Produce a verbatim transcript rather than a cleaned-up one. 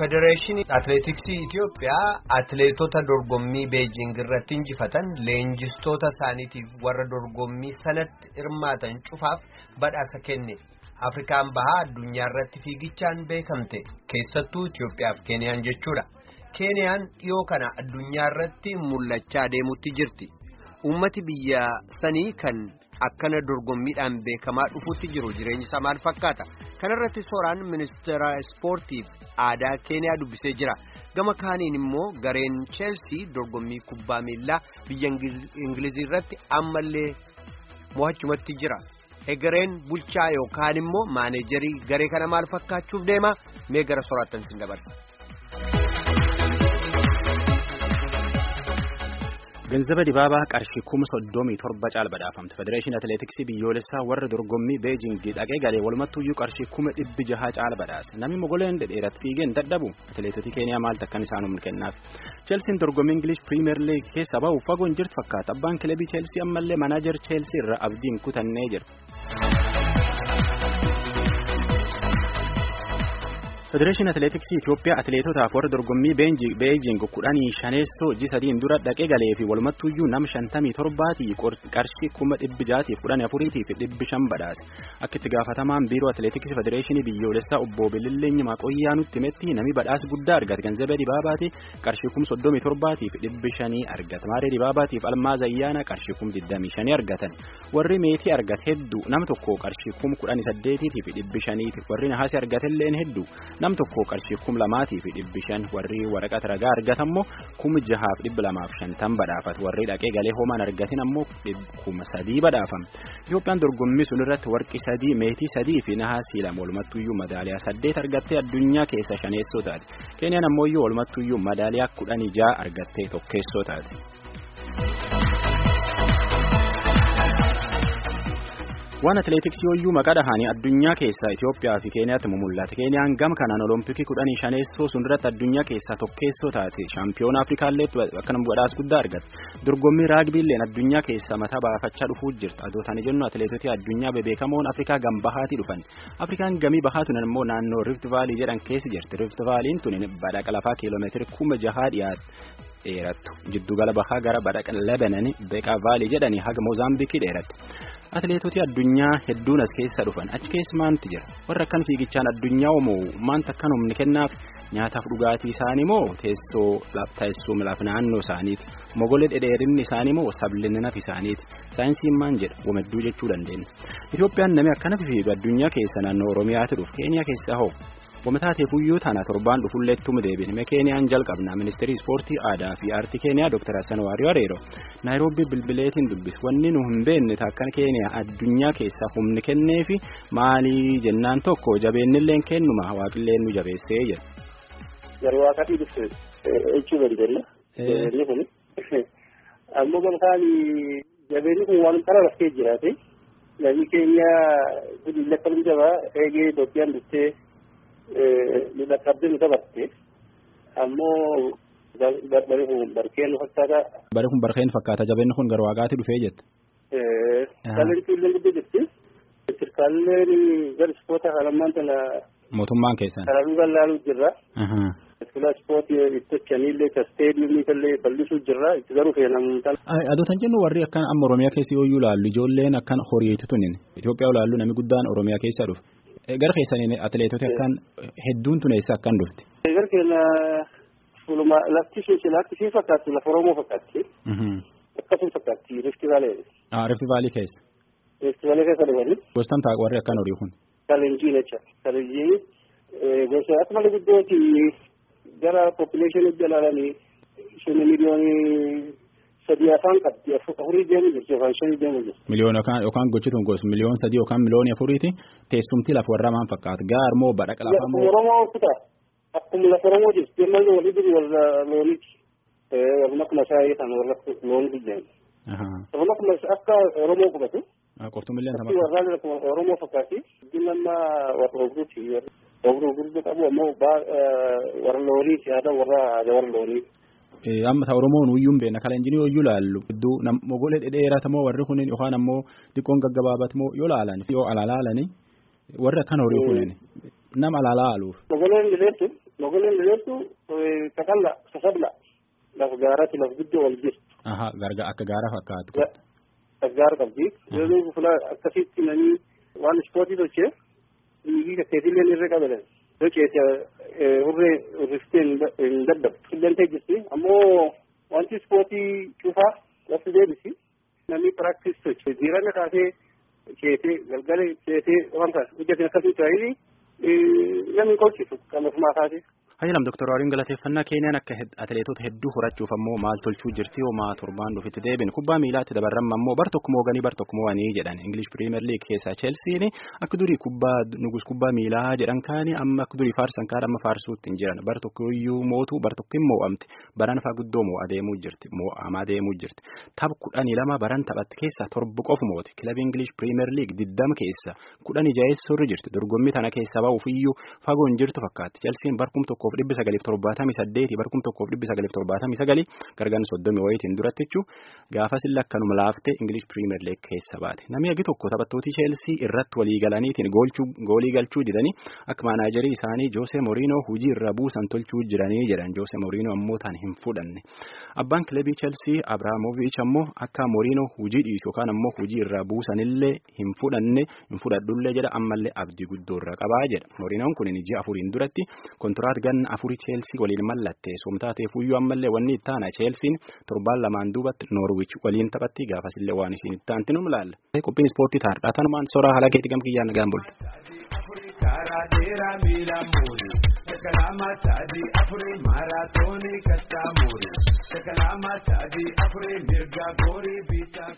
Federeeshinii Atileetiksii Itiyoophiyaa atileetota dorgommii Beejing irratti injifatan leenjistoota isaaniitiif warra dorgommii sanatti hirmaatan cufaaf badhaasa kenne. Afrikaan bahaa addunyaa irratti fiigichaan beekamte keessattuu Itiyoophiyaaf Keeniyaan jechuudha. Keeniyaan dhiyoo kana addunyaa irratti mul'achaa deemutti jirti. Uummati biyya sanii kan akkana dorgommiidhaan beekamaa dhufuutti jiru jireenyi isaa maal fakkaata? Kanarratti sooraan ministeera ispoortiif aadaa Keeniyaa dubbisee jira. Gama kaaniin immoo gareen Chelsea dorgommii kubbaa miilaa biyya Ingilizii irratti ammallee mo'achumatti jira. Egereen bulchaa yookaan immoo maaneejarii garee kana maal fakkaachuuf deema? Mee gara sooraattan sin dabarsa. Ganzaba Dibaabaa qarshii kuma soddomii torba caal badhaafamte. Federeeshinii Atileetiksii biyyoolessaa warra dorgommii Beejing dhaqee galee walumattuyyuu qarshii kuma dhibbi jaha caal badhaase. Namni mogoleen dhedheeratti fiigeen dadhabu atileetota Keeniyaa maal takkan isaan humna kennaaf. Chelsiin dorgommii English Premier League keessa bahu fagoon jirtu fakkaata. Abbaan kilabii Chelsea ammallee manaajer Chelsea irra abdiin kutannee jira. Federeeshinii Atileetiksii Itiyoophiyaa atileetotaaf warra dorgommii Beejing kudhanii shaneessoo ji sadiin dura dhaqee galee fi walumattuyyuu nama shantamii torbaatii qarshii kuma dhibbi jaatiif kudhanii afuriitiif dhibbi shan badhaase. Akka itti gaafatamaan biiroo atileetiksii Federeeshinii biyyoolessaa obbo Bililleenyi Maaqoyyaa nutti himetti namni badhaasa guddaa argate. Ganzabee Dibaabaati qarshii kuma soddomii torbaatiif dhibbi shanii argate. Maaree Dibaabaatiif Almaaz Ayyaana qarshii kuma digdamii shanii argatan. Warri meetii argate hedduu nam tokko qarshii kuma kudhanii saddeetiitiif dhibbi shaniitiif warri nahaasii argatelleen hedduu. Nam tokko qarshii kum lamaatii fi dhibbi shan warri waraqata ragaa argatammoo kum jahaaf dhibba lamaaf shantam badhaafatu. Warri dhaqee galee homaan argatin ammoo kuma sadii badhaafam. Itoophiyaan dorgommii sun irratti warqi sadii meetii sadii fi nahaasii lama walumattuyyuu madaaliyaa saddeet argattee addunyaa keessa shaneessoo taate. Keeniyaan ammoo walumattuyyuu madaaliyaa kudhanii jaha argattee tokkeessoo taate. Waan atileetiksii hoyyuu maqaa dhahanii addunyaa keessaa Itiyoophiyaa fi Keeniyaatti mul'ata. Keeniyaan gama kanaan olompikii kudhanii shaneessoo sun irratti addunyaa keessaa tokkeessoo taate. Shaampiyoona Afrikaallee akkana badhaasa guddaa argatte. Dorgommii raagbiilleen addunyaa keessaa mataa baafachaa dhufuu jirti. Adootanii jennu atileetota addunyaa bebeekamoon Afrikaa gam bahaatii dhufan. Afrikaan gamii bahaatuun immoo naannoo Rift Vaalii jedhan keessa jirti. Rift Vaaliin tun badhaqa lafaa kiiloomeetira kuma jahaa dhiyaatu. dheerattu jiddugala bahaa gara badhaqa Lebanon Beeqa Vaalii jedhanii haga Moozaambiikii dheeratti. Atileetoti addunyaa hedduun as keessa dhufan achi keessa maanti jira warra akkan fiigichaan addunyaa moo maanta akkan humni kennaaf nyaataaf dhugaatii isaanii moo teessoo teessoo milaaf naannoo isaaniiti mogolee dhedheerinni isaanii moo sablinnaaf isaaniiti saayinsiin maan jedha wamedduu jechuu dandeenya. Itoophiyaan namni akkana fiigu addunyaa keessa naannoo Oromiyaatti dhufu Keeniyaa keessa hoo Wamtaatee fuyyoo tana torbaan dhufulleettuu deebine Keeniyaan jalqabna ministeerii ispoortii aadaa fi aartii Keeniyaa Dr. Hassan Waariyo Areero Naayiroobii bilbileetiin dubbis wanni nu hin beekne takkan Keeniyaa addunyaa keessa humni kennee fi maalii jennaan tokko jabeennilleen kennuma waaqilleen nu jabeessee jedha. Yeroo akkasii dhufte echuu barbaadna. Inni kun ammoo gamtaan jabeenni kun waan qara rakkee jiraate namni Keeniyaa guddi lakkaa'uu jabaa eegee Itoophiyaan dhuftee Lida kabin tabatte, ammoo bari kun barkeen fakkaata. Bari kun barkeen fakkaata jabeenni kun gara waaqaatti dhufee jette. Kalleen tuulleen guddoo jirti. Kalleen gara ispoota haalamaan tana. Mootummaan keessan. Karaaruu bal'aanuu jirra. Iskula ispooti itti kenniillee kasteediyoomii kallee bal'isuu jirra itti garuu feenamuutaan. Adootan jennu warri akkan amma Oromiyaa keessa yoo ilaallu ijoolleen akkan horiitu tunin Itoophiyaa ilaallu namni guddaan Oromiyaa keessa dhufe. Gara keessanii atileetota akkan hedduun tuneessa akkan dhufte. Gara keenya fuuluma lafti ishee lafti ishee fakkaatti lafa Oromoo fakkaatti. Akkasuma fakkaatti Rift Valley. Ah Rift Valley keessa. Rift Valley keessa dhufanii. Gostaan ta'a warri akkan horii kun. Kalenjii jecha. Kalenjii gosa akkuma guddooti gara population jalaalanii shanii miliyoonii sadii afaan qabdi afurii deemu jirti afaan shanii deemu jirti. Miliyoona yookaan yookaan gochituun gos miliyoon sadii yookaan miliyoonii afuriiti teessumti lafa warra maan fakkaata gaar moo badhaqa lafa moo. Oromoo kuta akkuma lafa Oromoo jirti deemaa jiru walii jiru warra looniiti warra akkuma isaa kan warra loonii jiran. Warra akkuma akka Oromoo qubatu. Qoftu miliyoon sama. Warra Oromoo fakkaati dinamma warra Oromooti warra Oromoo qabu ammoo warra looniiti aadaa warra warra loonii. Amma ta'u Oromoon uyyuun beena kalenjini yoo ilaallu iddoo mogolee dhedheeratamoo warri kunin yookaan ammoo xiqqoon gaggabaabatmoo yoo ilaalan yoo alaalaalani warri akkan horii kunin nama alaalaaluuf. Mogoleen dhiyeessu Mogoleen loltu takalla sasabla lafa gaaraatti lafa guddoo wal jirtu. Aha garga akka gaara fakkaatu. Akka gaara qabdi. Loluu fuula akkasitti nanii waan ispoortii tolchee dhiigii kakkeetillee irra qabalan. Tolcheete hurree urriftee hin dadhabdu. Qilleensa jirti ammoo wanti ispoortii cufaa lafti deebisi. Namni piraaktis tolche jireenya kaasee keetee galgala keetee waan kaas hojjetan akkasii ta'anii namni qolchisu kan ofumaa kaasee. Hayilam Doktor Waariin galateeffannaa Keeniyaan akka atileetota hedduu horachuuf ammoo maal tolchuu jirti homaa torbaan dhufitti deebiin kubbaa miilaatti dabarramma ammoo bar tokko mooganii bar tokko mo'anii jedhan English Premier League keessaa Chelsea akka durii kubbaa nugus kubbaa miilaa jedhan kaani amma akka durii faarsan kaan amma faarsuutti hin jiran bar tokko iyyuu mootu bar tokko hin mo'amti baran faa guddoo moo adeemuu jirti mo'amaa adeemuu jirti tapha kudhanii lama baran taphatti keessaa torba qofu mooti kilabii English Premier League diddama keessa kudhanii jaheessorri jirti dorgommii tana keessaa ba'uuf iyyuu fagoon jirtu fakkaatti Chelsea barkum tokko dhibbi sagaliif torbaatamii saddeeti barkum tokkoof dhibbi sagaliif torbaatamii sagali gargaan soddomii wayitiin duratti jechuun gaafa silla akkanuma laaftee English Premier League keessa baate namni agi tokko taphattooti Chelsea irratti walii galaniitiin goolii galchuu didanii akka maanaajarii isaanii Jose Mourinho hujii irra buusan tolchuu jiranii jedhan Jose Mourinho ammoo taan hin fudhanne abbaan kilabii Chelsea Abramovich ammoo akka Mourinho hujii dhiisu yookaan ammoo hujii irra buusanillee hin fudhanne hin fudhadhullee jedha ammallee abdii guddoo irra qabaa jedha Mourinhoon kun ji'a afuriin duratti kontiraat ganna afurii Chelsea waliin mallattee somtaatee fuyyuu ammallee wanni ittaana Chelsea torbaan lamaan duubatti Norwich waliin taphatti gaafasillee waan isiin ittaanti num laalla. Qophiin ispoortii taardhaa tanumaan soraa haala keetti gamkiyyaan nagaan bulle. Kalama sadi afuri maratoni katamuri. Kalama sadi afuri mirga gori bita.